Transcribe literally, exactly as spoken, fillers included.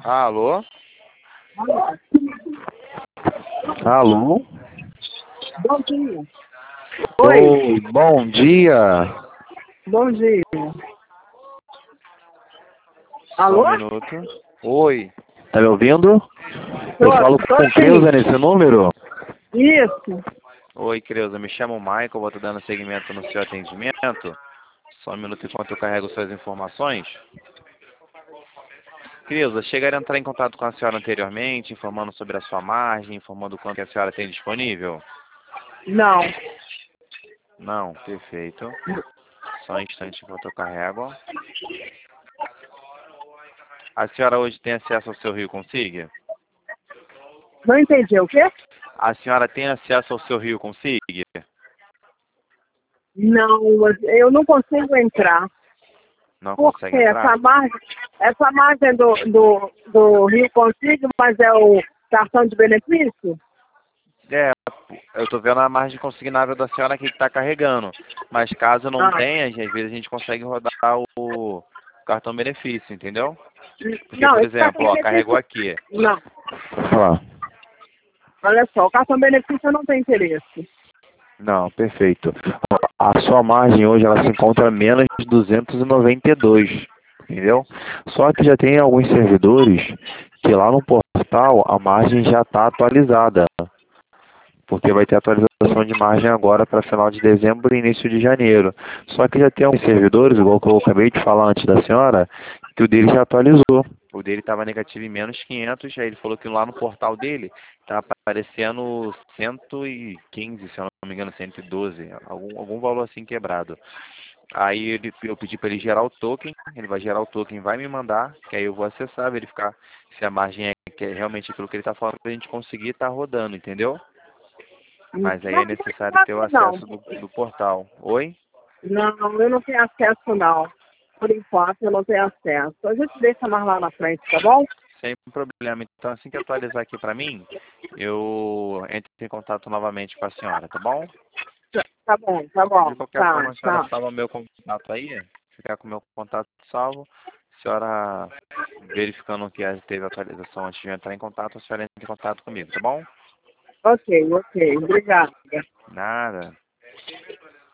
Alô? Alô? Bom dia. Oi, Oi, bom dia. bom dia. Só um Alô? minuto. Oi. Tá me ouvindo? Eu Tô, falo tô com sim. Creuza nesse número? Isso. Oi, Creuza. Me chamo Michael. Vou estar dando seguimento no seu atendimento. Só um minuto enquanto eu carrego suas informações. Creuza, chegaram a entrar em contato com a senhora anteriormente, informando sobre a sua margem, informando o quanto a senhora tem disponível? Não. Não, perfeito. Só um instante enquanto eu carrego. A senhora hoje tem acesso ao seu Rio Consiga? Não entendi o quê? A senhora tem acesso ao seu Rio Consiga? Não, mas eu não consigo entrar. Não Porque consegue essa entrar? margem, essa margem do, do, do Rio Consigo, mas é o cartão de benefício? É, eu tô vendo a margem consignável da senhora aqui que está carregando. Mas caso não Ah. tenha, às vezes a gente consegue rodar o cartão benefício, entendeu? Porque, Não, por esse cartão exemplo, ó, carregou benefício. aqui. Não. Ó, Olha só, o cartão benefício eu não tenho interesse. não, perfeito. Ó, a sua margem hoje ela se encontra menos de duzentos e noventa e dois, entendeu? Só que já tem alguns servidores que lá no portal a margem já está atualizada. Porque vai ter atualização de margem agora para final de dezembro e início de janeiro. Só que já tem alguns servidores, igual que eu acabei de falar antes da senhora, que o dele já atualizou. O dele estava negativo em menos quinhentos, aí ele falou que lá no portal dele está aparecendo cento e quinze, se eu não me engano, cento e doze, algum, algum valor assim quebrado. Aí ele, eu pedi para ele gerar o token, ele vai gerar o token, vai me mandar, que aí eu vou acessar, verificar se a margem é, que é realmente aquilo que ele está falando, para a gente conseguir estar rodando, entendeu? Mas aí Não, é não tenho necessário ter o acesso, não. acesso do, do portal. Oi? Não, eu não tenho acesso, não. Por enquanto, eu não tenho acesso. A gente deixa mais lá na frente, tá bom? Sem problema. Então, assim que atualizar aqui para mim, eu entro em contato novamente com a senhora, tá bom? Tá bom, tá De bom. qualquer Tá, forma, a senhora tá. salva meu contato aí, ficar com o meu contato salvo. A senhora verificando que teve atualização antes de eu entrar em contato, a senhora entra em contato comigo, tá bom? Ok, ok. Obrigada. Nada.